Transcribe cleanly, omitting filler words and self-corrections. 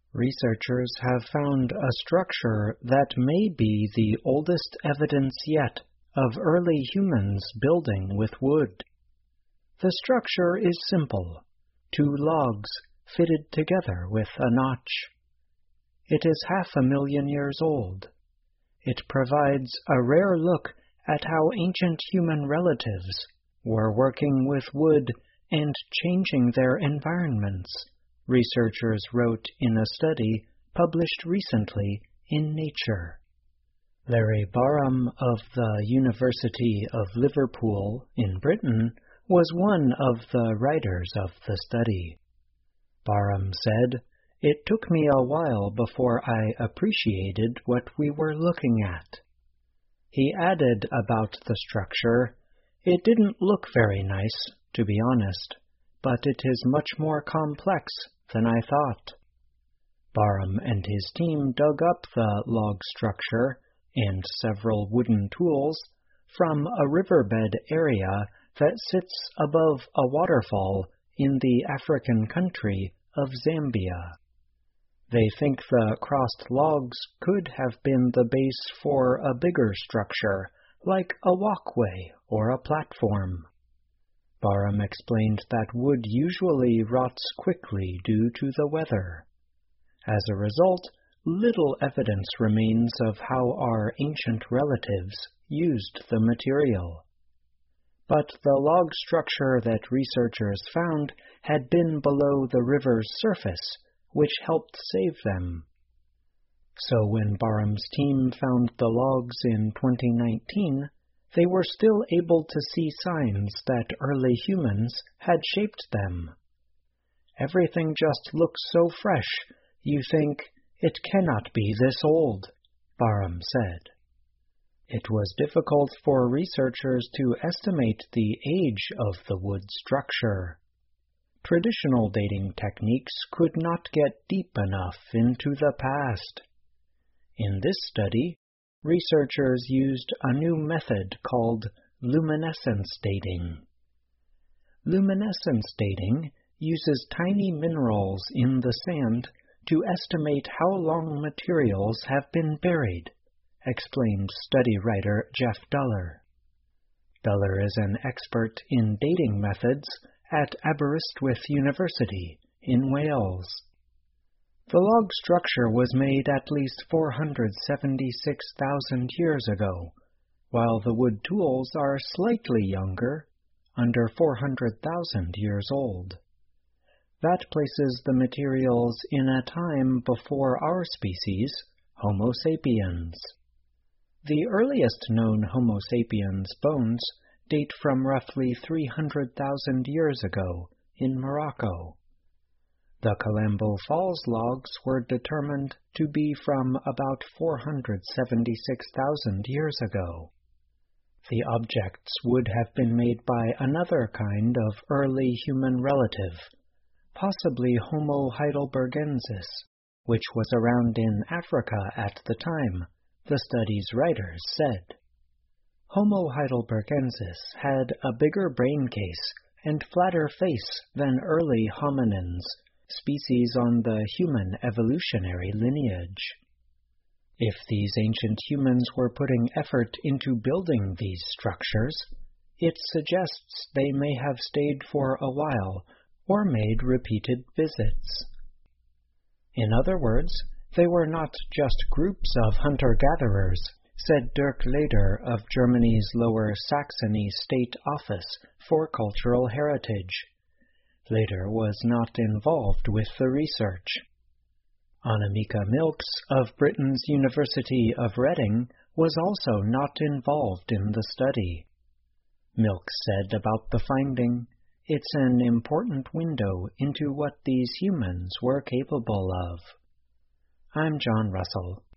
Researchers have found a structure that may be the oldest evidence yet of early humans building with wood. The structure is simple, 2 logs fitted together with a notch. It is 500,000 years old. It provides a rare look at how ancient human relatives were working with wood and changing their environments, researchers wrote in a study published recently in Nature. Larry Barham of the University of Liverpool in Britain was one of the writers of the study. Barham said, "It took me a while before I appreciated what we were looking at." He added about the structure, "It didn't look very nice, to be honest, but it is much more complex than I thought." Barham and his team dug up the log structure and several wooden tools from a riverbed area that sits above a waterfall in the African country of Zambia. They think the crossed logs could have been the base for a bigger structure, like a walkway or a platform. Barham explained that wood usually rots quickly due to the weather. As a result, little evidence remains of how our ancient relatives used the material. But the log structure that researchers found had been below the river's surface, which helped save them. So when Barham's team found the logs in 2019, they were still able to see signs that early humans had shaped them. "Everything just looks so fresh, you think, it cannot be this old," Barham said. It was difficult for researchers to estimate the age of the wood structure. Traditional dating techniques could not get deep enough into the past. In this study, researchers used a new method called luminescence dating. Luminescence dating uses tiny minerals in the sand to estimate how long materials have been buried, explained study writer Jeff Duller. Duller is an expert in dating methods at Aberystwyth University in Wales. The log structure was made at least 476,000 years ago, while the wood tools are slightly younger, under 400,000 years old. That places the materials in a time before our species, Homo sapiens. The earliest known Homo sapiens bones date from roughly 300,000 years ago in Morocco. The Calambo Falls logs were determined to be from about 476,000 years ago. The objects would have been made by another kind of early human relative, possibly Homo heidelbergensis, which was around in Africa at the time, the study's writers said. Homo heidelbergensis had a bigger brain case and flatter face than early hominins, species on the human evolutionary lineage. If these ancient humans were putting effort into building these structures, it suggests they may have stayed for a while or made repeated visits. In other words, they were not just groups of hunter-gatherers, said Dirk Leder of Germany's Lower Saxony State Office for Cultural Heritage. Leder was not involved with the research. Annemieke Milks of Britain's University of Reading was also not involved in the study. Milks said about the finding, "It's an important window into what these humans were capable of." I'm John Russell.